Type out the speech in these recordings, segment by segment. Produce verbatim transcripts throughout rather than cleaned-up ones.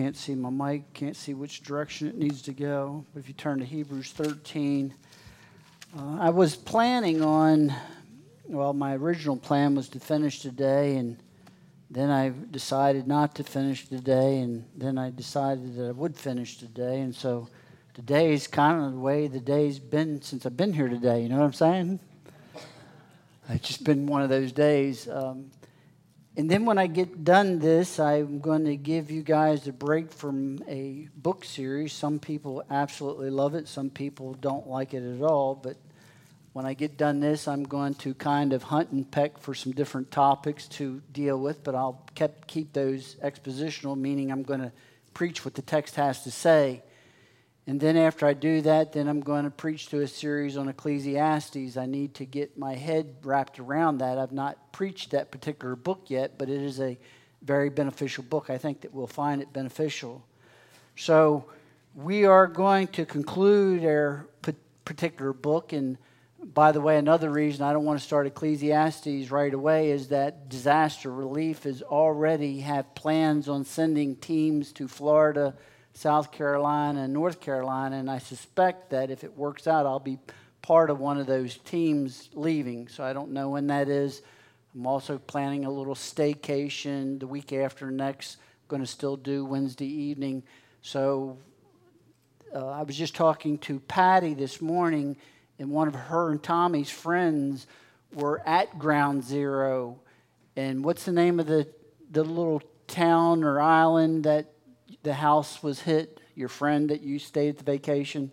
can't see my mic, can't see which direction it needs to go. But if you turn to Hebrews thirteen, uh, I was planning on, well, my original plan was to finish today, and then I decided not to finish today, and then I decided that I would finish today. And so today is kind of the way the day's been since I've been here today. You know what I'm saying? It's just been one of those days. Um, and then when I get done this, I'm going to give you guys a break from a book series. Some people absolutely love it. Some people don't like it at all. But when I get done this, I'm going to kind of hunt and peck for some different topics to deal with. But I'll keep, keep those expositional, meaning I'm going to preach what the text has to say. And then after I do that, then I'm going to preach to a series on Ecclesiastes. I need to get my head wrapped around that. I've not preached that particular book yet, but it is a very beneficial book. I think that we'll find it beneficial. So we are going to conclude our particular book. And by the way, another reason I don't want to start Ecclesiastes right away is that Disaster Relief is already have plans on sending teams to Florida, South Carolina, and North Carolina, and I suspect that if it works out, I'll be part of one of those teams leaving. So I don't know when that is. I'm also planning a little staycation the week after next. I'm going to still do Wednesday evening. So uh, I was just talking to Patty this morning, and one of her and Tommy's friends were at Ground Zero. And what's the name of the, the little town or island that the house was hit? Your friend that you stayed at the vacation?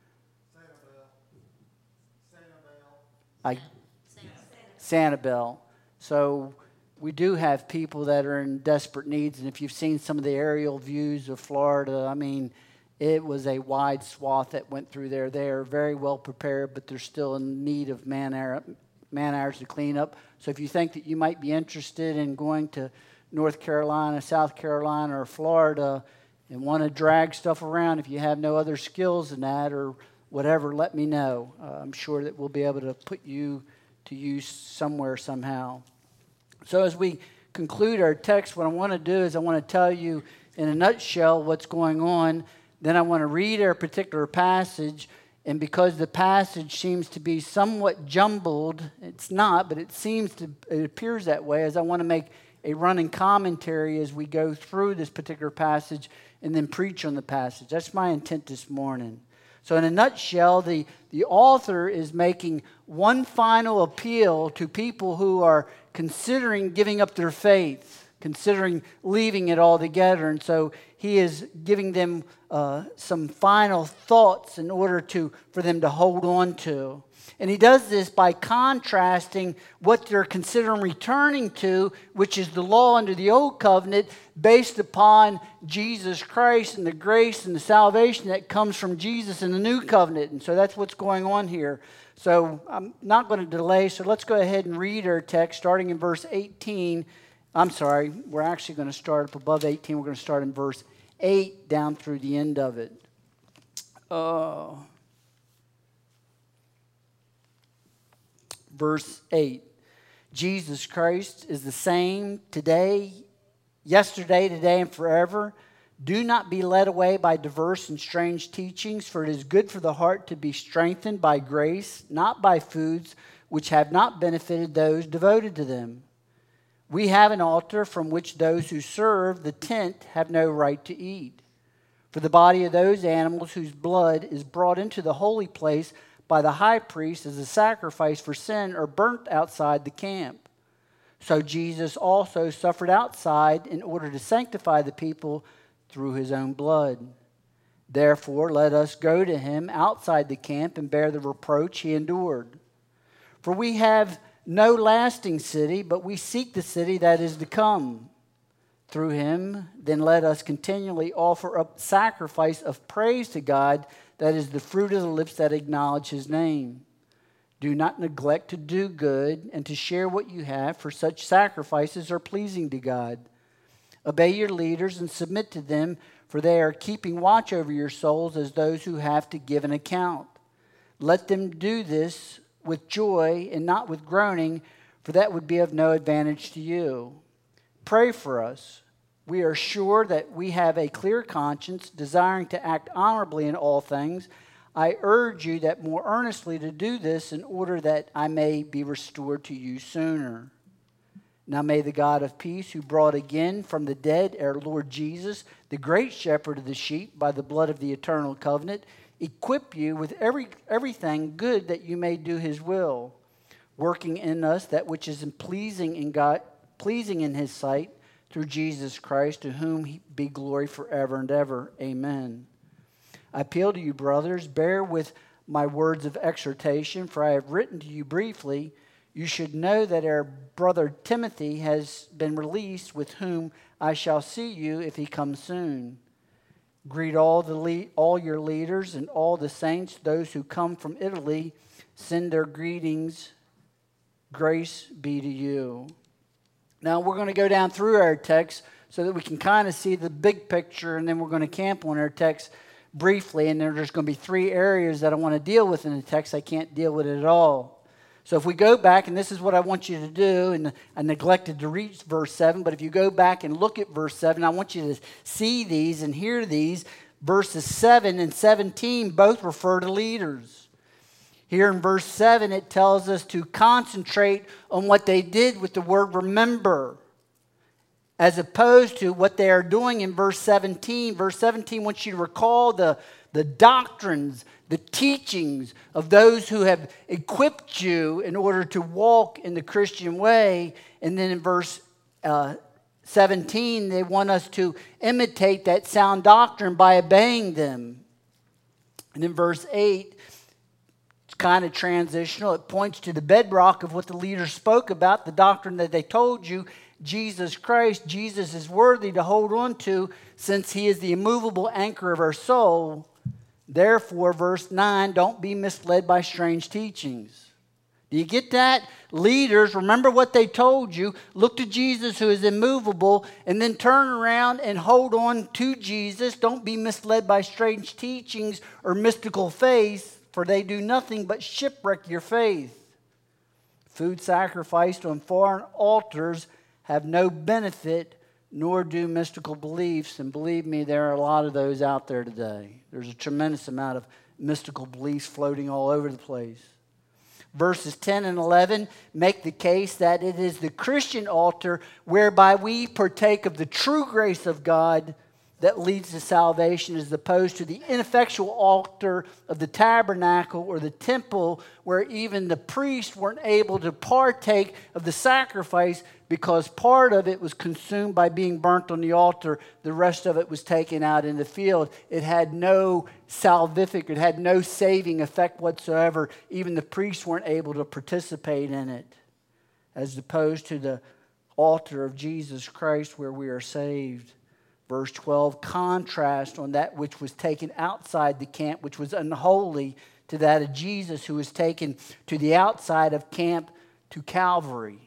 Sanibel. Sanibel. I, Sanibel. So we do have people that are in desperate needs. And if you've seen some of the aerial views of Florida, I mean, it was a wide swath that went through there. They are very well prepared, but they're still in need of man, hour, man hours to clean up. So if you think that you might be interested in going to North Carolina, South Carolina, or Florida, and want to drag stuff around, if you have no other skills in that or whatever, let me know. Uh, I'm sure that we'll be able to put you to use somewhere somehow. So as we conclude our text, what I want to do is I want to tell you in a nutshell what's going on. Then I want to read our particular passage. And because the passage seems to be somewhat jumbled, it's not, but it seems to, it appears that way, as I want to make a running commentary as we go through this particular passage and then preach on the passage. That's my intent this morning. So in a nutshell, the, the author is making one final appeal to people who are considering giving up their faith, considering leaving it all together. And so he is giving them uh, some final thoughts in order to for them to hold on to. And he does this by contrasting what they're considering returning to, which is the law under the old covenant, based upon Jesus Christ and the grace and the salvation that comes from Jesus in the new covenant. And so that's what's going on here. So I'm not going to delay, so let's go ahead and read our text, starting in verse eighteen. I'm sorry, we're actually going to start up above eighteen. We're going to start in verse eight down through the end of it. Oh... Uh, Verse eight, Jesus Christ is the same today, yesterday, today, and forever. Do not be led away by diverse and strange teachings, for it is good for the heart to be strengthened by grace, not by foods which have not benefited those devoted to them. We have an altar from which those who serve the tent have no right to eat. For the body of those animals whose blood is brought into the holy place by the high priest as a sacrifice for sin are burnt outside the camp. So Jesus also suffered outside in order to sanctify the people through his own blood. Therefore, let us go to him outside the camp and bear the reproach he endured. For we have no lasting city, but we seek the city that is to come. Through him, then let us continually offer up sacrifice of praise to God, that is the fruit of the lips that acknowledge his name. Do not neglect to do good and to share what you have, for such sacrifices are pleasing to God. Obey your leaders and submit to them, for they are keeping watch over your souls as those who have to give an account. Let them do this with joy and not with groaning, for that would be of no advantage to you. Pray for us. We are sure that we have a clear conscience, desiring to act honorably in all things. I urge you that more earnestly to do this in order that I may be restored to you sooner. Now may the God of peace, who brought again from the dead our Lord Jesus, the great shepherd of the sheep, by the blood of the eternal covenant, equip you with every everything good that you may do his will, working in us that which is pleasing in God, pleasing in his sight, through Jesus Christ, to whom be glory forever and ever. Amen. I appeal to you, brothers, bear with my words of exhortation, for I have written to you briefly. You should know that our brother Timothy has been released, with whom I shall see you if he comes soon. Greet all the le- all your leaders and all the saints. Those who come from Italy send their greetings. Grace be to you. Now we're going to go down through our text so that we can kind of see the big picture, and then we're going to camp on our text briefly. And there's going to be three areas that I want to deal with in the text. I can't deal with it at all. So if we go back, and this is what I want you to do, and I neglected to read verse seven, but if you go back and look at verse seven, I want you to see these and hear these. Verses seven and seventeen both refer to leaders. Here in verse seven, it tells us to concentrate on what they did with the word remember, as opposed to what they are doing in verse seventeen. Verse seventeen wants you to recall the, the doctrines, the teachings of those who have equipped you in order to walk in the Christian way. And then in verse uh, seventeen, they want us to imitate that sound doctrine by obeying them. And in verse eight, kind of transitional. It points to the bedrock of what the leaders spoke about, the doctrine that they told you, Jesus Christ. Jesus is worthy to hold on to, since he is the immovable anchor of our soul. Therefore, verse nine, don't be misled by strange teachings. Do you get that? Leaders, remember what they told you. Look to Jesus, who is immovable, and then turn around and hold on to Jesus. Don't be misled by strange teachings or mystical faith, for they do nothing but shipwreck your faith. Food sacrificed on foreign altars have no benefit, nor do mystical beliefs. And believe me, there are a lot of those out there today. There's a tremendous amount of mystical beliefs floating all over the place. Verses ten and eleven make the case that it is the Christian altar whereby we partake of the true grace of God that leads to salvation, as opposed to the ineffectual altar of the tabernacle or the temple, where even the priests weren't able to partake of the sacrifice because part of it was consumed by being burnt on the altar. The rest of it was taken out in the field. It had no salvific, it had no saving effect whatsoever. Even the priests weren't able to participate in it, as opposed to the altar of Jesus Christ, where we are saved. Verse twelve, contrast on that which was taken outside the camp, which was unholy, to that of Jesus, who was taken to the outside of camp, to Calvary.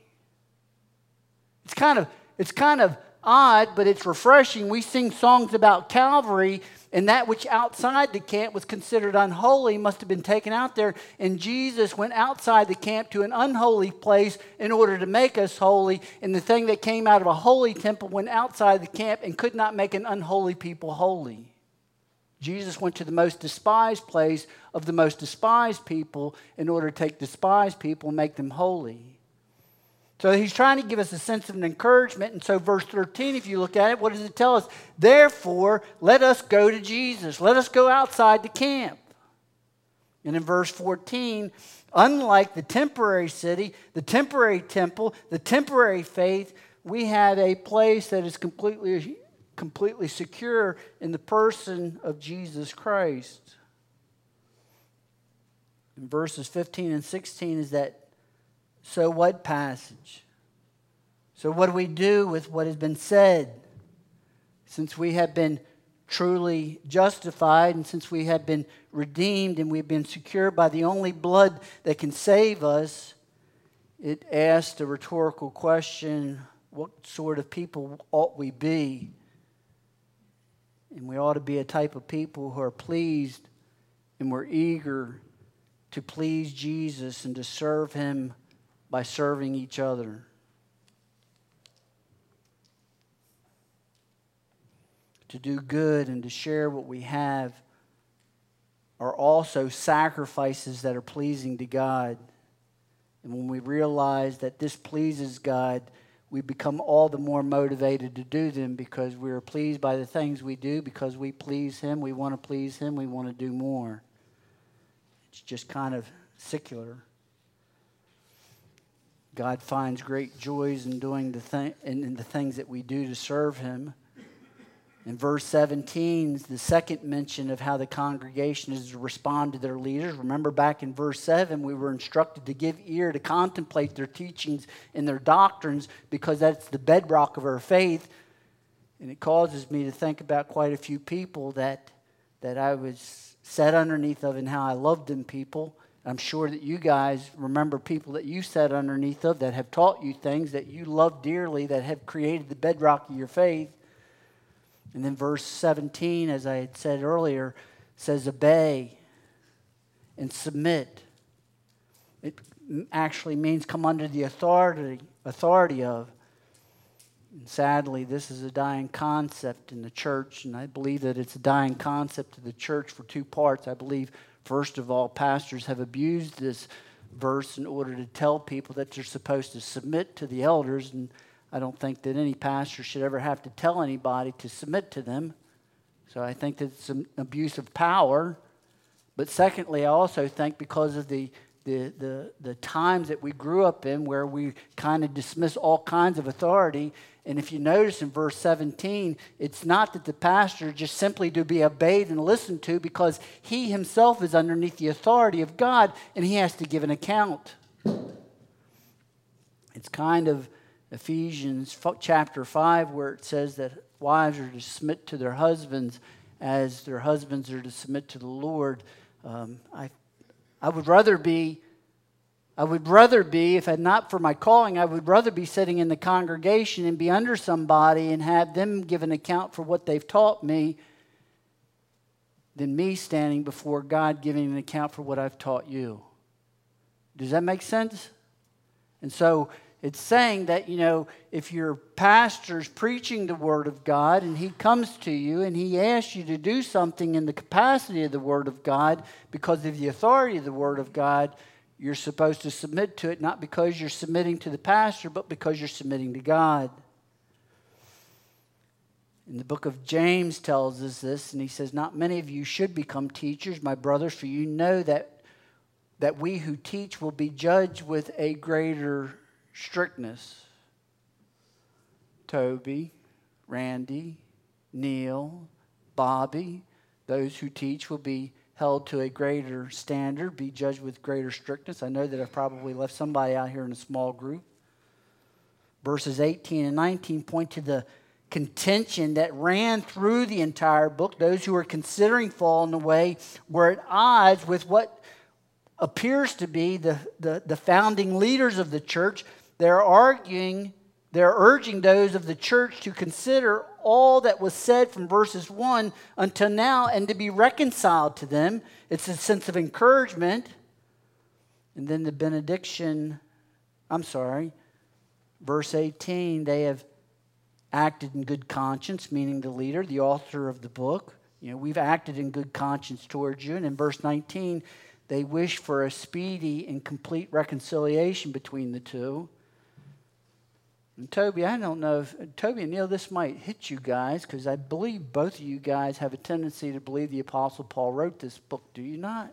It's kind of, it's kind of odd, but it's refreshing. We sing songs about Calvary, and that which outside the camp was considered unholy must have been taken out there. And Jesus went outside the camp to an unholy place in order to make us holy. And the thing that came out of a holy temple went outside the camp and could not make an unholy people holy. Jesus went to the most despised place of the most despised people in order to take despised people and make them holy. So he's trying to give us a sense of an encouragement. And so verse thirteen, if you look at it, what does it tell us? Therefore, let us go to Jesus. Let us go outside the camp. And in verse fourteen, unlike the temporary city, the temporary temple, the temporary faith, we have a place that is completely, completely secure in the person of Jesus Christ. In verses fifteen and sixteen is that so what passage? So what do we do with what has been said? Since we have been truly justified, and since we have been redeemed, and we've been secured by the only blood that can save us, it asks a rhetorical question: what sort of people ought we be? And we ought to be a type of people who are pleased and we're eager to please Jesus and to serve Him by serving each other. to do good and to share what we have are also sacrifices that are pleasing to God. And when we realize that this pleases God, we become all the more motivated to do them because we are pleased by the things we do. Because we please Him, we want to please Him, we want to do more. It's just kind of secular. God finds great joys in doing the thing in, in the things that we do to serve Him. In verse seventeen, the second mention of how the congregation is to respond to their leaders. Remember back in verse seven, we were instructed to give ear, to contemplate their teachings and their doctrines because that's the bedrock of our faith. And it causes me to think about quite a few people that, that I was set underneath of and how I loved them people. I'm sure that you guys remember people that you sat underneath of that have taught you things that you love dearly, that have created the bedrock of your faith. And then verse seventeen, as I had said earlier, says obey and submit. It actually means come under the authority, authority of. And sadly, this is a dying concept in the church, and I believe that it's a dying concept of the church for two parts. I believe, first of all, pastors have abused this verse in order to tell people that they're supposed to submit to the elders, and I don't think that any pastor should ever have to tell anybody to submit to them. So I think that it's an abuse of power. But secondly, I also think because of the, the, the, the times that we grew up in where we kind of dismiss all kinds of authority. And if you notice in verse seventeen, it's not that the pastor is just simply to be obeyed and listened to because he himself is underneath the authority of God and he has to give an account. It's kind of Ephesians chapter five, where it says that wives are to submit to their husbands as their husbands are to submit to the Lord. Um, I, I would rather be, I would rather be, if it not for my calling, I would rather be sitting in the congregation and be under somebody and have them give an account for what they've taught me than me standing before God giving an account for what I've taught you. Does that make sense? And so it's saying that, you know, if your pastor's preaching the Word of God and he comes to you and he asks you to do something in the capacity of the Word of God because of the authority of the Word of God, you're supposed to submit to it, not because you're submitting to the pastor, but because you're submitting to God. And the book of James tells us this, and he says, not many of you should become teachers, my brothers, for you know that, that we who teach will be judged with a greater strictness. Toby, Randy, Neil, Bobby, those who teach will be held to a greater standard, be judged with greater strictness. I know that I've probably left somebody out here in a small group. Verses eighteen and nineteen point to the contention that ran through the entire book. Those who are considering falling away were at odds with what appears to be the, the, the founding leaders of the church. They're arguing, they're urging those of the church to consider all that was said from verses one until now and to be reconciled to them. It's a sense of encouragement. And then the benediction, I'm sorry, verse eighteen, they have acted in good conscience, meaning the leader, the author of the book. You know, we've acted in good conscience towards you. And in verse nineteen, they wish for a speedy and complete reconciliation between the two. And Toby, I don't know if, Toby and Neil, this might hit you guys, because I believe both of you guys have a tendency to believe the Apostle Paul wrote this book, do you not?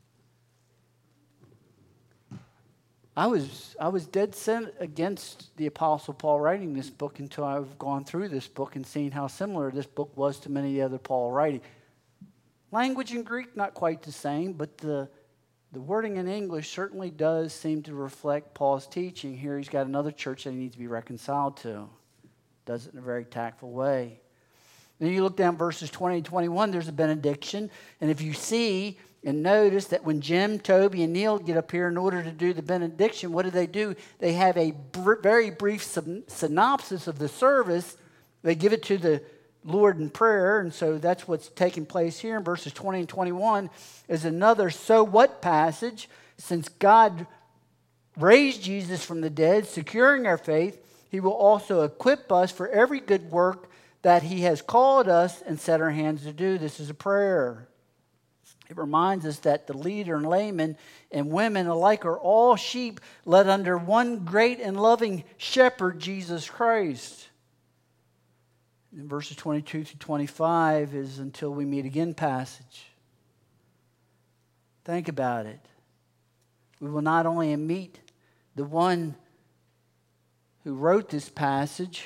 I was I was dead set against the Apostle Paul writing this book until I've gone through this book and seen how similar this book was to many other Paul writings. Language in Greek, not quite the same, but the The wording in English certainly does seem to reflect Paul's teaching. Here he's got another church that he needs to be reconciled to. Does it in a very tactful way. Then you look down verses twenty and twenty-one, there's a benediction. And if you see and notice that when Jim, Toby, and Neil get up here in order to do the benediction, what do they do? They have a br- very brief syn- synopsis of the service. They give it to the Lord in prayer, and so that's what's taking place here in verses twenty and twenty-one is another so what passage. Since God raised Jesus from the dead, securing our faith, he will also equip us for every good work that he has called us and set our hands to do. This is a prayer. It reminds us that the leader and laymen and women alike are all sheep led under one great and loving shepherd, Jesus Christ. In verses twenty-two through twenty-five is until we meet again passage. Think about it. We will not only meet the one who wrote this passage,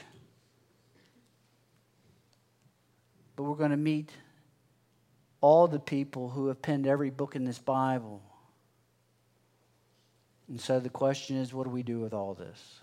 but we're going to meet all the people who have penned every book in this Bible. And so the question is, what do we do with all this?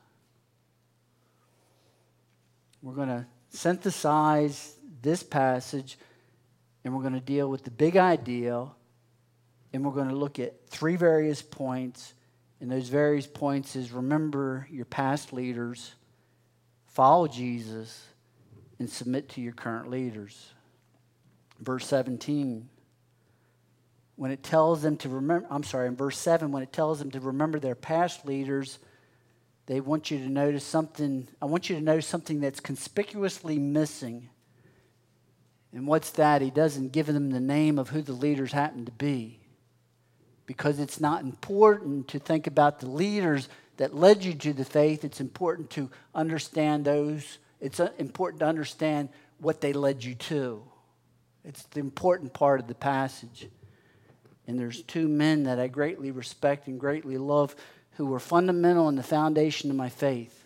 We're going to synthesize this passage, and we're going to deal with the big idea, and we're going to look at three various points. And those various points is remember your past leaders, follow Jesus, and submit to your current leaders. Verse seventeen, when it tells them to remember, I'm sorry, in verse seven, when it tells them to remember their past leaders, they want you to notice something. I want you to notice something that's conspicuously missing. And what's that? He doesn't give them the name of who the leaders happen to be. Because it's not important to think about the leaders that led you to the faith. It's important to understand those. It's important to understand what they led you to. It's the important part of the passage. And there's two men that I greatly respect and greatly love who were fundamental in the foundation of my faith.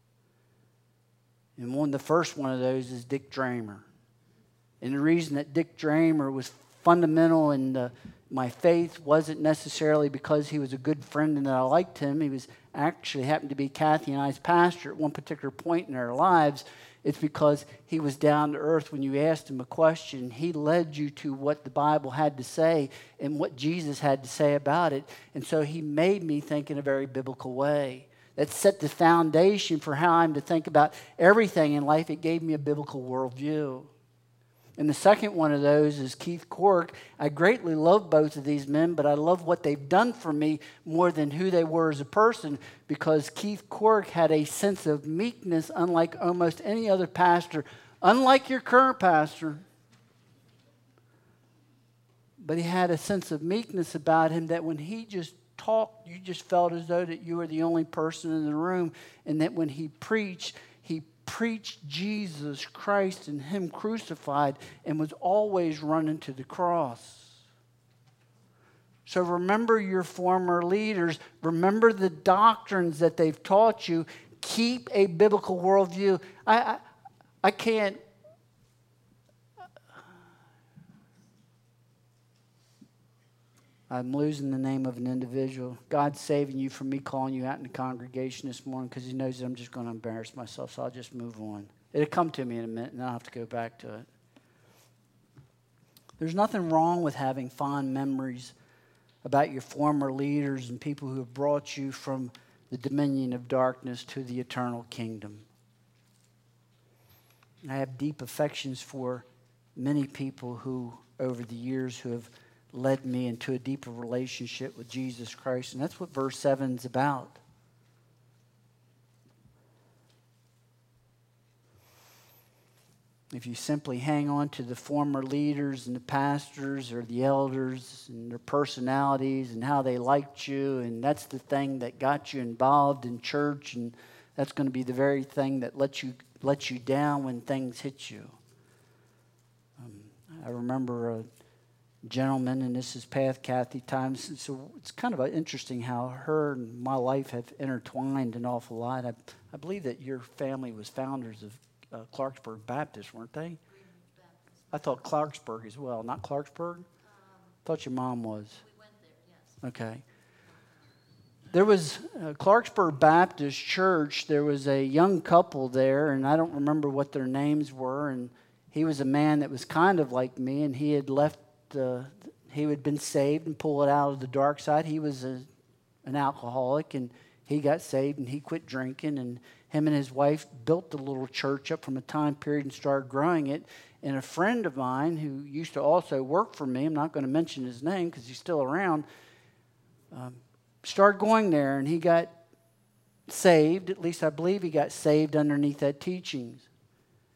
And one, the first one of those is Dick Dramer. And the reason that Dick Dramer was fundamental in the, my faith wasn't necessarily because he was a good friend and that I liked him. He was actually happened to be Kathy and I's pastor at one particular point in our lives. It's because he was down to earth when you asked him a question. He led you to what the Bible had to say and what Jesus had to say about it. And so he made me think in a very biblical way. That set the foundation for how I'm to think about everything in life. It gave me a biblical worldview. And the second one of those is Keith Cork. I greatly love both of these men, but I love what they've done for me more than who they were as a person, because Keith Cork had a sense of meekness unlike almost any other pastor, unlike your current pastor. But he had a sense of meekness about him that when he just talked, you just felt as though that you were the only person in the room, and that when he preached, he preached Jesus Christ and him crucified and was always running to the cross. So remember your former leaders. Remember the doctrines that they've taught you. Keep a biblical worldview. I, I, I can't. I'm losing the name of an individual. God's saving you from me calling you out in the congregation this morning because he knows that I'm just going to embarrass myself, so I'll just move on. It'll come to me in a minute, and I'll have to go back to it. There's nothing wrong with having fond memories about your former leaders and people who have brought you from the dominion of darkness to the eternal kingdom. I have deep affections for many people who, over the years, who have led me into a deeper relationship with Jesus Christ. And that's what verse seven is about. If you simply hang on to the former leaders and the pastors or the elders and their personalities and how they liked you, and that's the thing that got you involved in church, and that's going to be the very thing that lets you, lets you down when things hit you. Um, I remember a gentleman, and this is past Kathy times, so it's kind of interesting how her and my life have intertwined an awful lot. I, I believe that your family was founders of uh, Clarksburg Baptist, weren't they? I thought Clarksburg as well, not Clarksburg? Um, I thought your mom was. We went there, yes. Okay. There was uh, Clarksburg Baptist Church. There was a young couple there, and I don't remember what their names were, and he was a man that was kind of like me, and he had left Uh, he had been saved and pulled out of the dark side. He was a, an alcoholic, and he got saved, and he quit drinking, and him and his wife built the little church up from a time period and started growing it. And a friend of mine who used to also work for me, I'm not going to mention his name because he's still around, um, started going there, and he got saved. At least I believe he got saved underneath that teachings.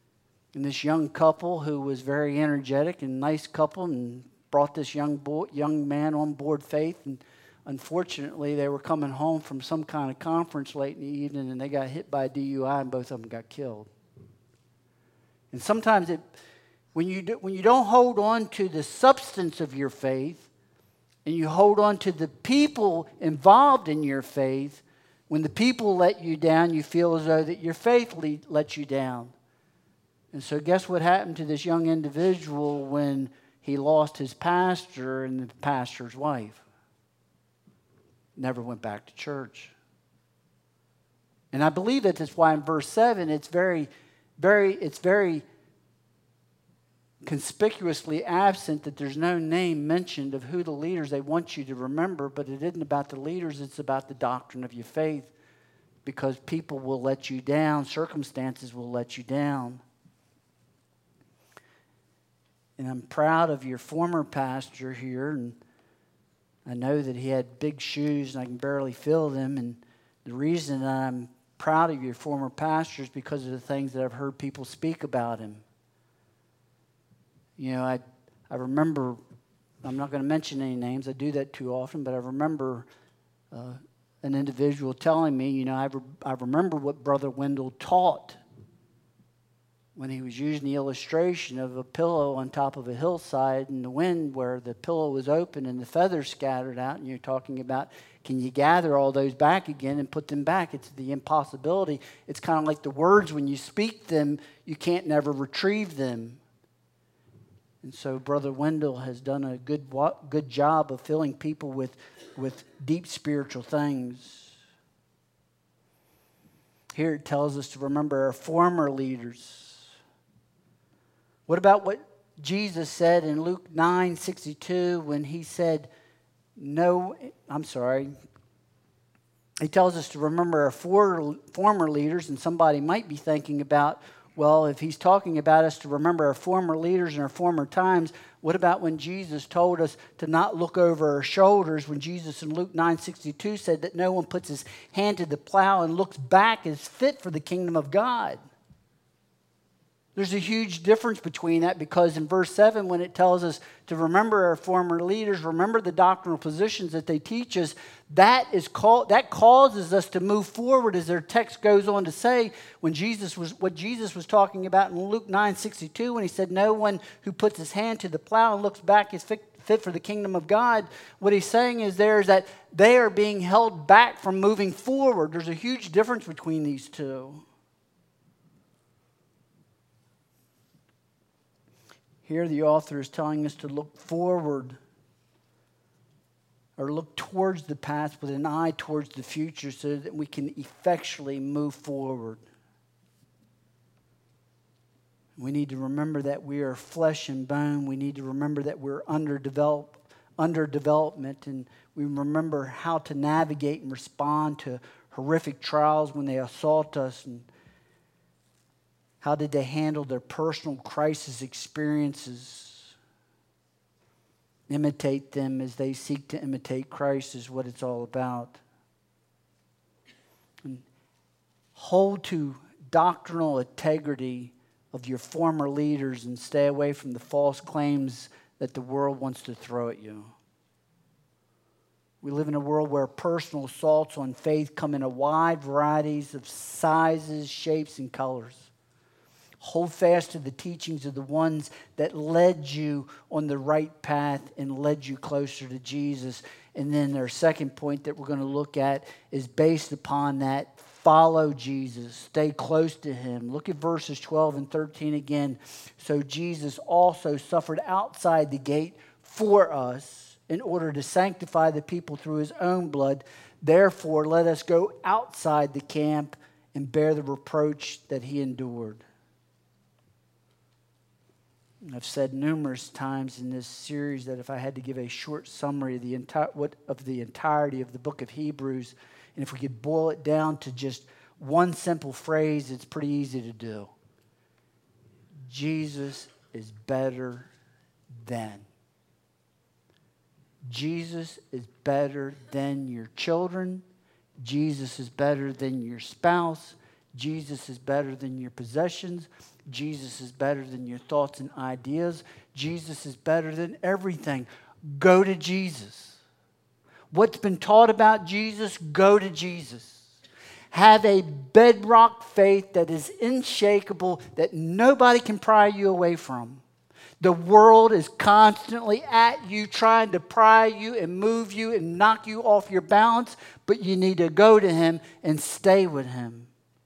And this young couple who was very energetic and nice couple and brought this young boy, young man on board faith. And unfortunately, they were coming home from some kind of conference late in the evening and they got hit by a D U I and both of them got killed. And sometimes it, when you do, when you don't hold on to the substance of your faith and you hold on to the people involved in your faith, when the people let you down, you feel as though that your faith le- let you down. And so guess what happened to this young individual when he lost his pastor and the pastor's wife? Never went back to church. And I believe that that's why in verse seven it's very, very, it's very conspicuously absent that there's no name mentioned of who the leaders they want you to remember, but it isn't about the leaders, it's about the doctrine of your faith, because people will let you down, circumstances will let you down. And I'm proud of your former pastor here, and I know that he had big shoes and I can barely fill them, and the reason I'm proud of your former pastor is because of the things that I've heard people speak about him. You know, I I remember, I'm not going to mention any names, I do that too often, but I remember uh, an individual telling me, you know, I, re- I remember what Brother Wendell taught when he was using the illustration of a pillow on top of a hillside and the wind where the pillow was open and the feathers scattered out, and you're talking about, can you gather all those back again and put them back? It's the impossibility. It's kind of like the words, when you speak them, you can't never retrieve them. And so Brother Wendell has done a good good job of filling people with, with deep spiritual things. Here it tells us to remember our former leaders. What about what Jesus said in Luke nine sixty-two when he said, no, I'm sorry. He tells us to remember our for, former leaders, and somebody might be thinking about, well, if he's talking about us to remember our former leaders and our former times, what about when Jesus told us to not look over our shoulders, when Jesus in Luke nine sixty-two said that no one puts his hand to the plow and looks back is fit for the kingdom of God? There's a huge difference between that, because in verse seven, when it tells us to remember our former leaders, remember the doctrinal positions that they teach us, that is called, that causes us to move forward, as their text goes on to say, when Jesus was what Jesus was talking about in Luke nine sixty-two, when he said, no one who puts his hand to the plow and looks back is fit, fit for the kingdom of God. What he's saying is there is that they are being held back from moving forward. There's a huge difference between these two. Here the author is telling us to look forward, or look towards the past with an eye towards the future, so that we can effectually move forward. We need to remember that we are flesh and bone. We need to remember that we're underdeveloped, under development, and we remember how to navigate and respond to horrific trials when they assault us, and how did they handle their personal crisis experiences? Imitate them as they seek to imitate Christ is what it's all about. And hold to doctrinal integrity of your former leaders and stay away from the false claims that the world wants to throw at you. We live in a world where personal assaults on faith come in a wide varieties of sizes, shapes, and colors. Hold fast to the teachings of the ones that led you on the right path and led you closer to Jesus. And then our second point that we're going to look at is based upon that. Follow Jesus. Stay close to him. Look at verses twelve and thirteen again. So Jesus also suffered outside the gate for us in order to sanctify the people through his own blood. Therefore, let us go outside the camp and bear the reproach that he endured. I've said numerous times in this series that if I had to give a short summary of the entire what of the entirety of the book of Hebrews, and if we could boil it down to just one simple phrase, it's pretty easy to do. Jesus is better than. Jesus is better than your children. Jesus is better than your spouse. Jesus is better than your possessions. Jesus is better than your thoughts and ideas. Jesus is better than everything. Go to Jesus. What's been taught about Jesus, go to Jesus. Have a bedrock faith that is unshakable, that nobody can pry you away from. The world is constantly at you, trying to pry you and move you and knock you off your balance, but you need to go to Him and stay with Him.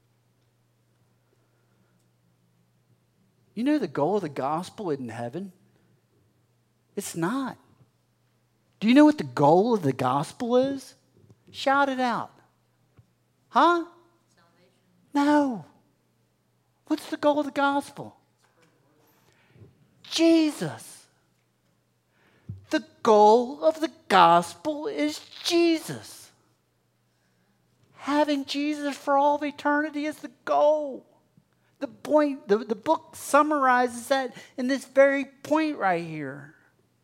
You know the goal of the gospel isn't heaven. It's not. Do you know what the goal of the gospel is? Shout it out. Huh? Salvation. No. What's the goal of the gospel? Jesus. The goal of the gospel is Jesus. Having Jesus for all of eternity is the goal. The point, the, the book summarizes that in this very point right here.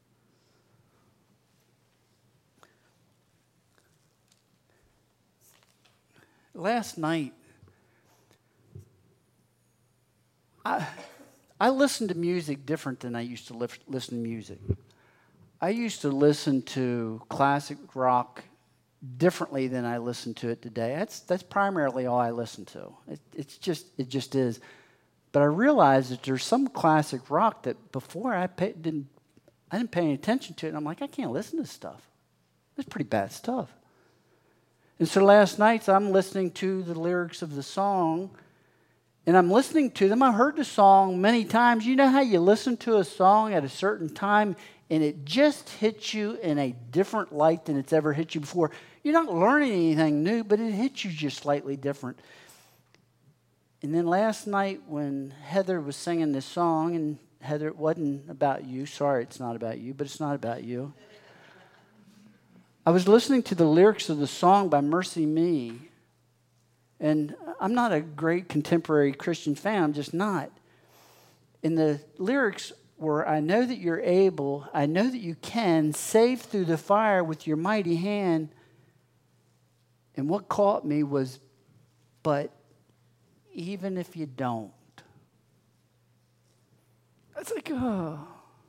Last night, I, I listened to music different than I used to li- listen to music. I used to listen to classic rock differently than I listen to it today. That's that's primarily all I listen to. It, it's just it just is. But I realized that there's some classic rock that before I pay, didn't I didn't pay any attention to it. And I'm like, I can't listen to this stuff. It's pretty bad stuff. And so last night I'm listening to the lyrics of the song, and I'm listening to them. I heard the song many times. You know how you listen to a song at a certain time and it just hits you in a different light than it's ever hit you before. You're not learning anything new, but it hits you just slightly different. And then last night when Heather was singing this song, and Heather, it wasn't about you. Sorry, it's not about you, but it's not about you. I was listening to the lyrics of the song by Mercy Me. And I'm not a great contemporary Christian fan. I'm just not. And the lyrics were, I know that you're able, I know that you can, save through the fire with your mighty hand. And what caught me was, but even if you don't. I was like, oh.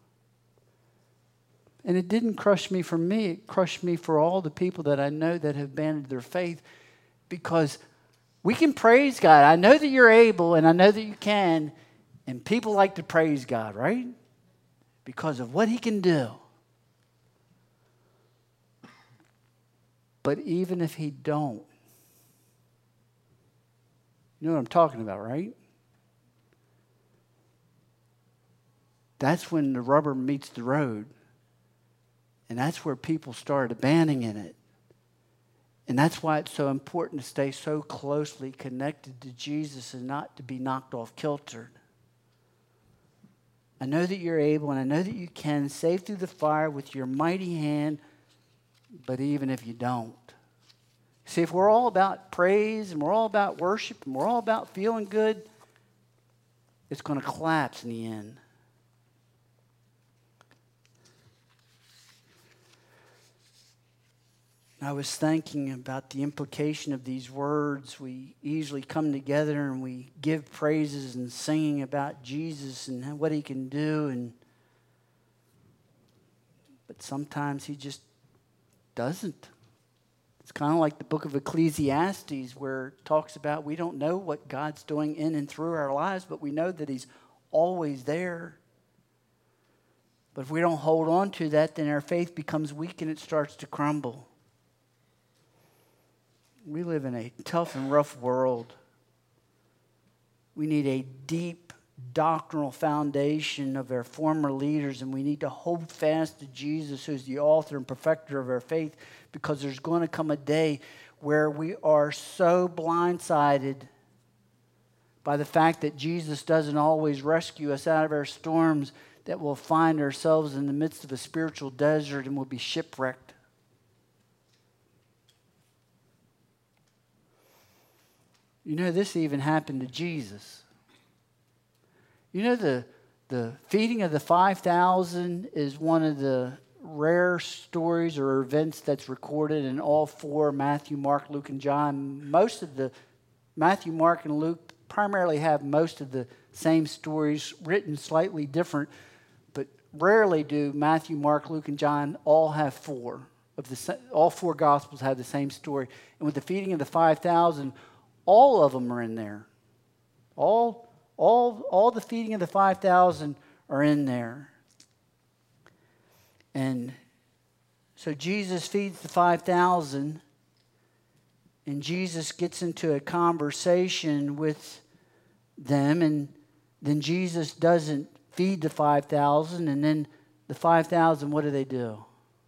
And it didn't crush me for me. It crushed me for all the people that I know that have abandoned their faith, because we can praise God. I know that you're able, and I know that you can. And people like to praise God, right? Because of what He can do. But even if He don't, you know what I'm talking about, right? That's when the rubber meets the road. And that's where people start abandoning it. And that's why it's so important to stay so closely connected to Jesus and not to be knocked off kilter. I know that you're able, and I know that you can save through the fire with your mighty hand, but even if you don't. See, if we're all about praise and we're all about worship and we're all about feeling good, it's going to collapse in the end. I was thinking about the implication of these words. We easily come together and we give praises and singing about Jesus and what He can do, and but sometimes He just doesn't. It's kind of like the book of Ecclesiastes, where it talks about we don't know what God's doing in and through our lives, but we know that He's always there. But if we don't hold on to that, then our faith becomes weak and it starts to crumble. We live in a tough and rough world. We need a deep doctrinal foundation of our former leaders, and we need to hold fast to Jesus, who's the author and perfecter of our faith, because there's going to come a day where we are so blindsided by the fact that Jesus doesn't always rescue us out of our storms that we'll find ourselves in the midst of a spiritual desert and we'll be shipwrecked. You know, this even happened to Jesus. You know, the, the feeding of the five thousand is one of the rare stories or events that's recorded in all four, Matthew, Mark, Luke, and John. Most of the Matthew, Mark, and Luke primarily have most of the same stories written slightly different, but rarely do Matthew, Mark, Luke, and John all have four. Of the, all four Gospels have the same story. And with the feeding of the five thousand, all of them are in there. All, all, all the feeding of the five thousand are in there. And so Jesus feeds the five thousand, and Jesus gets into a conversation with them, and then Jesus doesn't feed the five thousand, and then the five thousand, what do they do?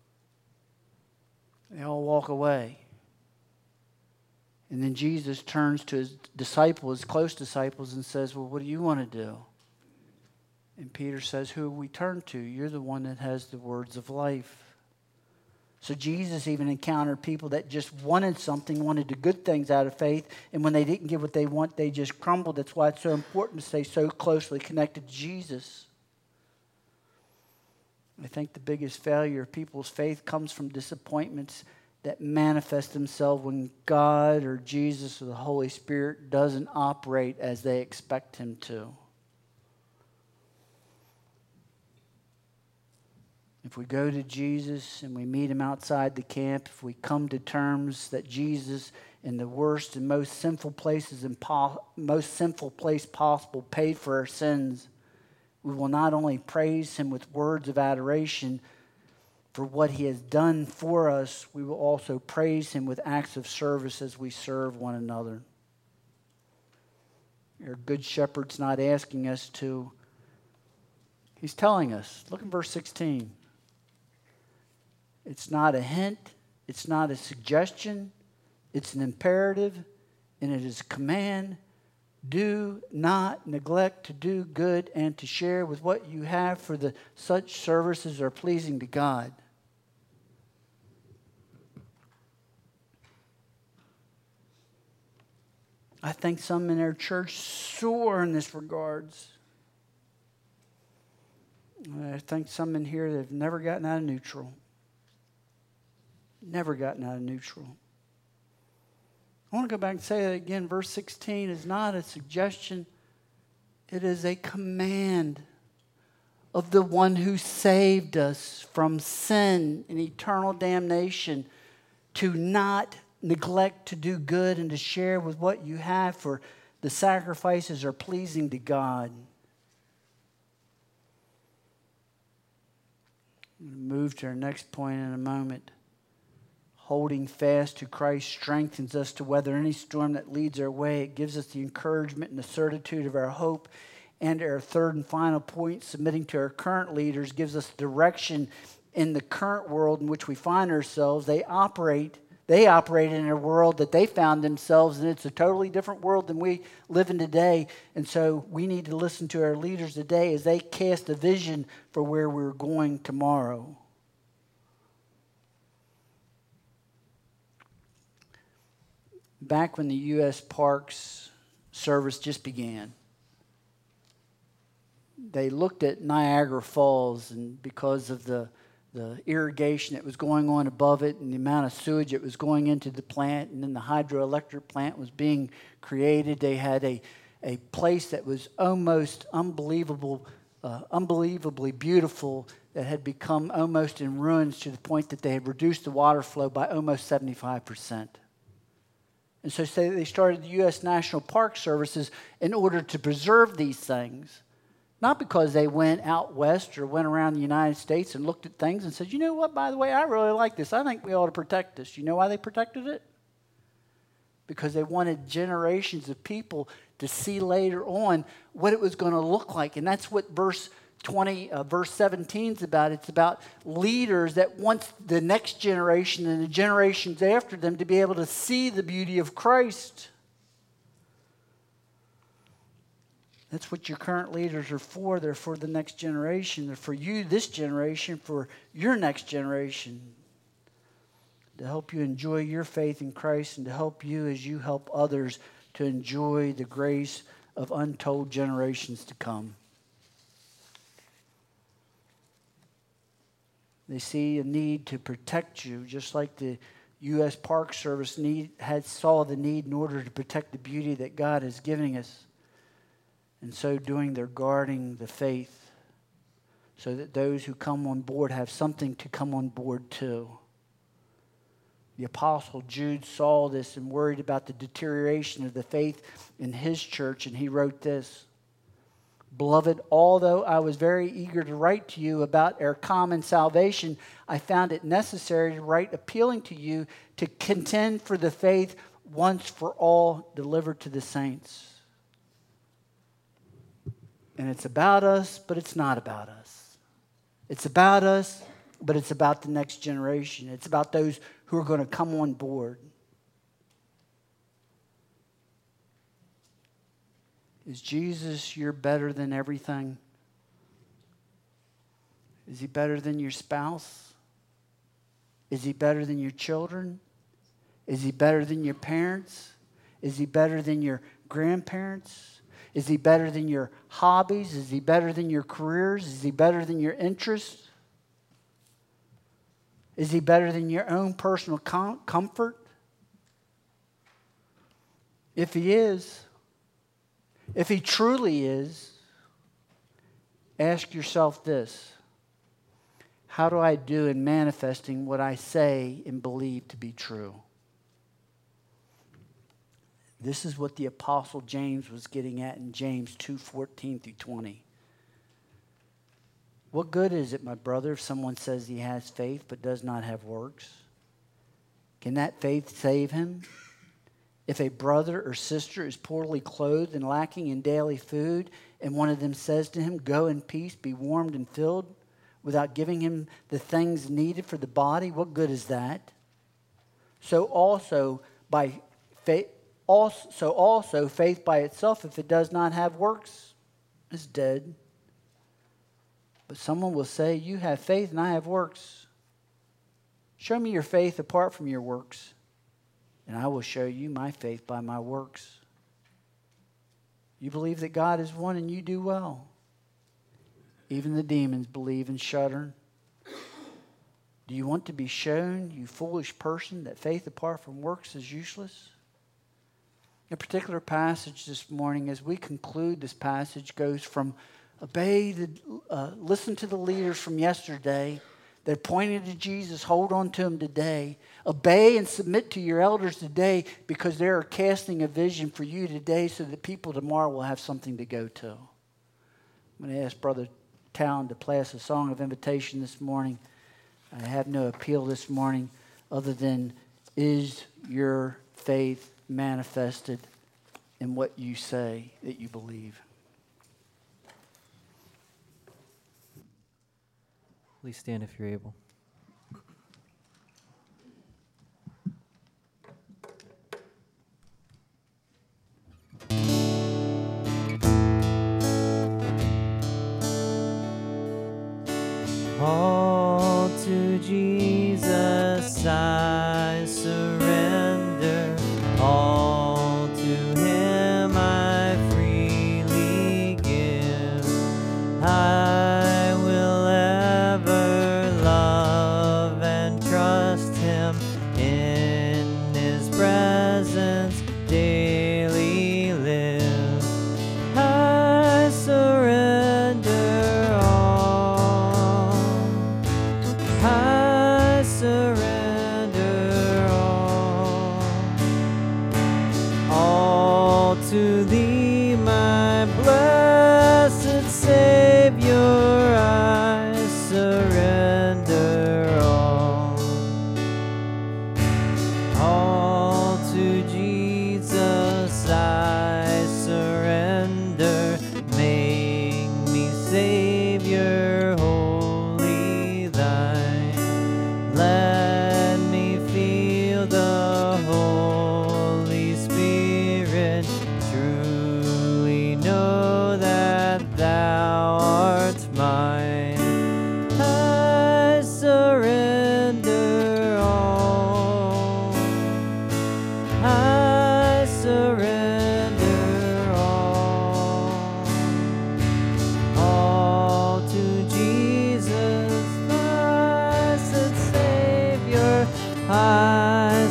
They all walk away. And then Jesus turns to his disciples, his close disciples, and says, well, what do you want to do? And Peter says, who we turn to? You're the one that has the words of life. So Jesus even encountered people that just wanted something, wanted the good things out of faith, and when they didn't get what they want, they just crumbled. That's why it's so important to stay so closely connected to Jesus. I think the biggest failure of people's faith comes from disappointments that manifest themselves when God or Jesus or the Holy Spirit doesn't operate as they expect him to. If we go to Jesus and we meet him outside the camp, if we come to terms that Jesus, in the worst and most sinful places and po- most sinful place possible, paid for our sins, we will not only praise him with words of adoration for what he has done for us, we will also praise him with acts of service as we serve one another. Our good shepherd's not asking us to. He's telling us. Look at verse sixteen. It's not a hint. It's not a suggestion. It's an imperative, and it is a command. Do not neglect to do good and to share with what you have, for the such services are pleasing to God. I think some in our church soar in this regards. I think some in here that have never gotten out of neutral. Never gotten out of neutral. I want to go back and say that again. Verse sixteen is not a suggestion. It is a command of the one who saved us from sin and eternal damnation to not neglect to do good and to share with what you have, for the sacrifices are pleasing to God. I'm going to move to our next point in a moment. Holding fast to Christ strengthens us to weather any storm that leads our way. It gives us the encouragement and the certitude of our hope. And our third and final point, submitting to our current leaders, gives us direction in the current world in which we find ourselves. They operate, they operate in a world that they found themselves in. It's a totally different world than we live in today. And so we need to listen to our leaders today as they cast a vision for where we're going tomorrow. Back when the U S Parks Service just began, they looked at Niagara Falls, and because of the, the irrigation that was going on above it and the amount of sewage that was going into the plant, and then the hydroelectric plant was being created, they had a, a place that was almost unbelievable, uh, unbelievably beautiful, that had become almost in ruins to the point that they had reduced the water flow by almost seventy-five percent. And so say they started the U S National Park Services in order to preserve these things. Not because they went out west or went around the United States and looked at things and said, you know what, by the way, I really like this. I think we ought to protect this. You know why they protected it? Because they wanted generations of people to see later on what it was going to look like. And that's what verse twenty, uh, verse seventeen is about. It's about leaders that want the next generation and the generations after them to be able to see the beauty of Christ. That's what your current leaders are for. They're for the next generation. They're for you, this generation, for your next generation. To help you enjoy your faith in Christ and to help you as you help others to enjoy the grace of untold generations to come. They see a need to protect you, just like the U S Park Service need, had saw the need in order to protect the beauty that God is giving us. In so doing, they're guarding the faith so that those who come on board have something to come on board to. The Apostle Jude saw this and worried about the deterioration of the faith in his church, and he wrote this: Beloved, although I was very eager to write to you about our common salvation, I found it necessary to write appealing to you to contend for the faith once for all delivered to the saints. And it's about us, but it's not about us. It's about us, but it's about the next generation. It's about those who are going to come on board. Is Jesus your better than everything? Is he better than your spouse? Is he better than your children? Is he better than your parents? Is he better than your grandparents? Is he better than your hobbies? Is he better than your careers? Is he better than your interests? Is he better than your own personal com- comfort? If he is, if he truly is, ask yourself this: how do I do in manifesting what I say and believe to be true? This is what the Apostle James was getting at in James two fourteen through twenty. What good is it, my brother, if someone says he has faith but does not have works? Can that faith save him? If a brother or sister is poorly clothed and lacking in daily food, and one of them says to him, "Go in peace, be warmed and filled," without giving him the things needed for the body, what good is that? So also by faith, also, so also faith by itself, if it does not have works, is dead. But someone will say, "You have faith and I have works. Show me your faith apart from your works, and I will show you my faith by my works." You believe that God is one, and you do well. Even the demons believe and shudder. Do you want to be shown, you foolish person, that faith apart from works is useless? A particular passage this morning, as we conclude this passage, goes from obey the, uh, listen to the leaders from yesterday. They're pointing to Jesus. Hold on to him today. Obey and submit to your elders today, because they are casting a vision for you today so that people tomorrow will have something to go to. I'm going to ask Brother Town to play us a song of invitation this morning. I have no appeal this morning other than, is your faith manifested in what you say that you believe? Please stand if you're able. All to Jesus I surrender, all to him I freely give. I will ever love and trust him, in his presence daily live. I surrender all. I surrender all. All to thee, my blessed Savior, I surrender all. All to Jesus I surrender. Make me Savior, wholly thine. Let me feel the Holy Spirit, truly know that thou art mine. I surrender all. I surrender all. All to Jesus, blessed Savior, I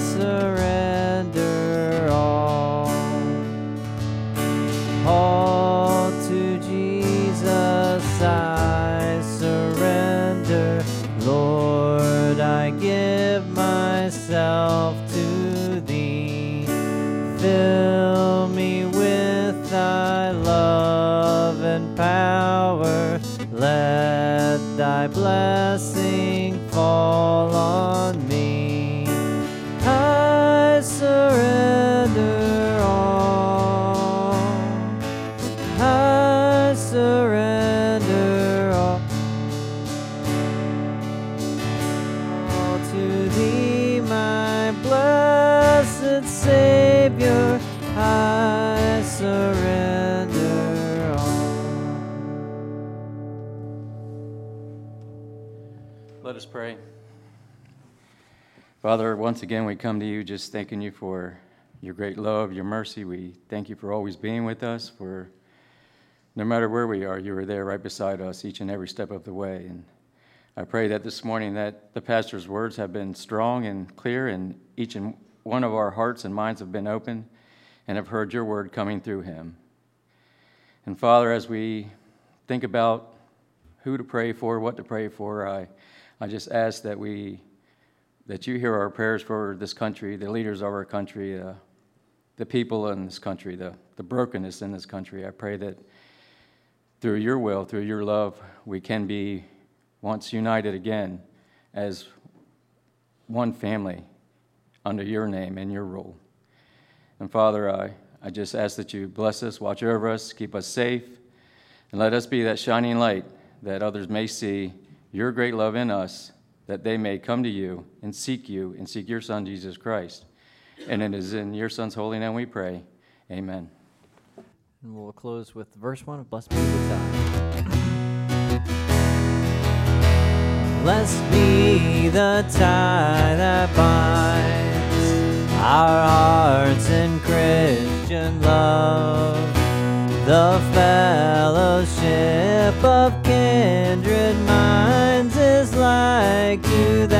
power. Let thy blessing fall on me. I surrender all. I surrender all. All to thee, my blessed Savior, I surrender all. Let us pray. Father, once again we come to you just thanking you for your great love, your mercy. We thank you for always being with us, for no matter where we are, you are there right beside us each and every step of the way. And I pray that this morning that the pastor's words have been strong and clear, and each and one of our hearts and minds have been open and have heard your word coming through him. And Father, as we think about who to pray for, what to pray for, I, I just ask that we, that you hear our prayers for this country, the leaders of our country, uh, the people in this country, the, the brokenness in this country. I pray that through your will, through your love, we can be once united again as one family under your name and your rule. And Father, I, I just ask that you bless us, watch over us, keep us safe, and let us be that shining light that others may see your great love in us, that they may come to you and seek you and seek your Son, Jesus Christ. And it is in your Son's holy name we pray. Amen. And we'll close with verse one of Blessed Be the Tie. Blessed be the tie that binds our hearts in Christian love, the fellowship of kindred minds is like to